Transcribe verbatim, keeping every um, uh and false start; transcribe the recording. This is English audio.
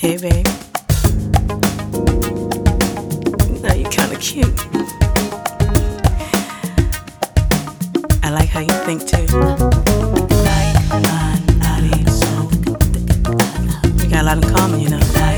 Hey, babe. No, you're kind of cute. I like how you think too. We got a lot in common, you know.